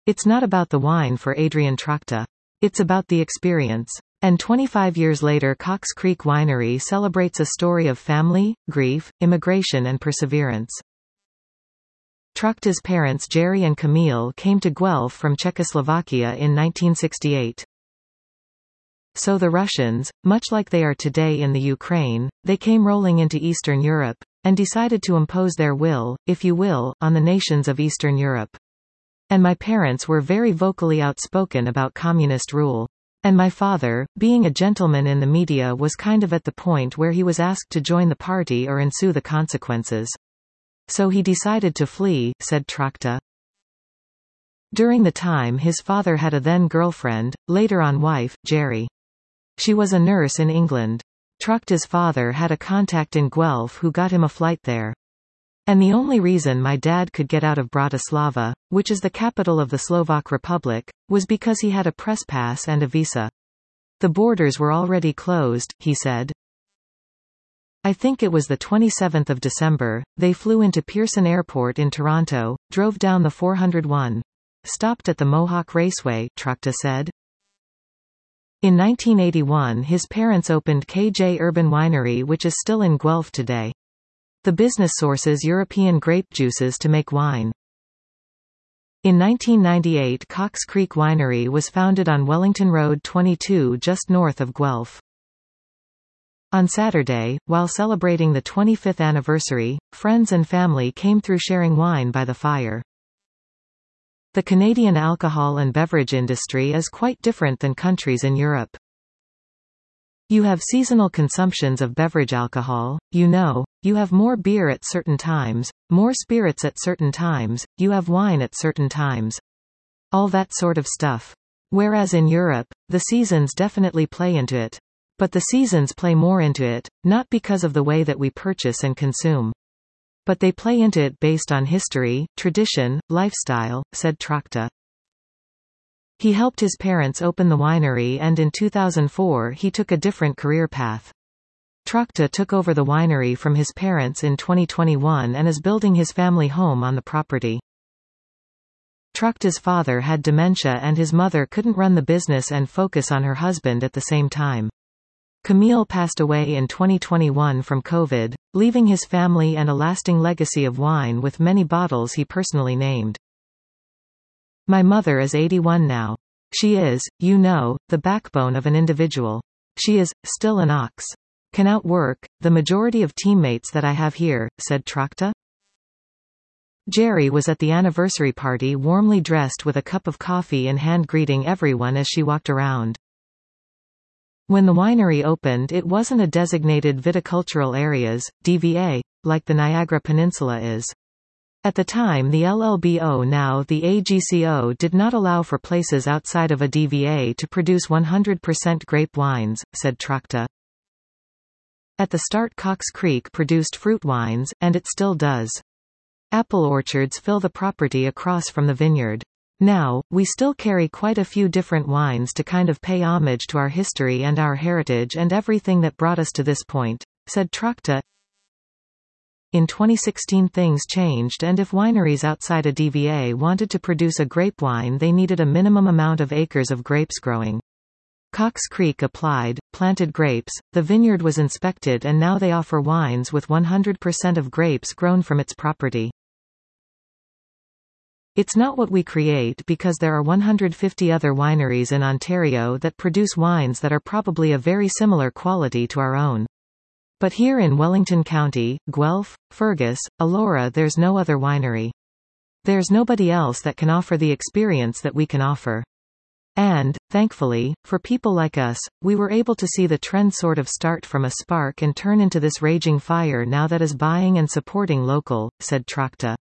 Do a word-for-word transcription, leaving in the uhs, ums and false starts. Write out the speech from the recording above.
It's not about the wine for Adrian Trachta. It's about the experience. And twenty-five years later, Cox Creek Winery celebrates a story of family, grief, immigration and perseverance. Trachta's parents Jerry and Camille came to Guelph from Czechoslovakia in nineteen sixty-eight. So the Russians, much like they are today in the Ukraine, they came rolling into Eastern Europe, and decided to impose their will, if you will, on the nations of Eastern Europe. And my parents were very vocally outspoken about communist rule. And my father, being a gentleman in the media, was kind of at the point where he was asked to join the party or ensue the consequences. So he decided to flee, said Trachta. During the time his father had a then-girlfriend, later on wife, Jerry. She was a nurse in England. Trachta's father had a contact in Guelph who got him a flight there. And the only reason my dad could get out of Bratislava, which is the capital of the Slovak Republic, was because he had a press pass and a visa. The borders were already closed, he said. I think it was the twenty-seventh of December, they flew into Pearson Airport in Toronto, drove down the four oh one. Stopped at the Mohawk Raceway, Trachta said. In nineteen eighty-one his parents opened K J Urban Winery, which is still in Guelph today. The business sources European grape juices to make wine. In nineteen ninety-eight Cox Creek Winery was founded on Wellington Road twenty-two just north of Guelph. On Saturday, while celebrating the twenty-fifth anniversary, friends and family came through sharing wine by the fire. The Canadian alcohol and beverage industry is quite different than countries in Europe. You have seasonal consumptions of beverage alcohol, you know, you have more beer at certain times, more spirits at certain times, you have wine at certain times. All that sort of stuff. Whereas in Europe, the seasons definitely play into it. But the seasons play more into it, not because of the way that we purchase and consume. But they play into it based on history, tradition, lifestyle, said Trachta. He helped his parents open the winery, and in two thousand four he took a different career path. Trachta took over the winery from his parents in twenty twenty-one and is building his family home on the property. Trachta's father had dementia and his mother couldn't run the business and focus on her husband at the same time. Camille passed away in twenty twenty-one from COVID, leaving his family and a lasting legacy of wine with many bottles he personally named. My mother is eighty-one now. She is, you know, the backbone of an individual. She is, still an ox. Can outwork the majority of teammates that I have here, said Trachta. Jerry was at the anniversary party warmly dressed with a cup of coffee in hand greeting everyone as she walked around. When the winery opened it wasn't a designated viticultural areas, D V A, like the Niagara Peninsula is. At the time the L L B O, now the A G C O, did not allow for places outside of a D V A to produce one hundred percent grape wines, said Trachta. At the start Cox Creek produced fruit wines, and it still does. Apple orchards fill the property across from the vineyard. Now, we still carry quite a few different wines to kind of pay homage to our history and our heritage and everything that brought us to this point, said Trachta. In twenty sixteen things changed, and if wineries outside a D V A wanted to produce a grape wine they needed a minimum amount of acres of grapes growing. Cox Creek applied, planted grapes, the vineyard was inspected, and now they offer wines with one hundred percent of grapes grown from its property. It's not what we create because there are one hundred fifty other wineries in Ontario that produce wines that are probably of very similar quality to our own. But here in Wellington County, Guelph, Fergus, Elora, there's no other winery. There's nobody else that can offer the experience that we can offer. And, thankfully, for people like us, we were able to see the trend sort of start from a spark and turn into this raging fire now that is buying and supporting local, said Trachta.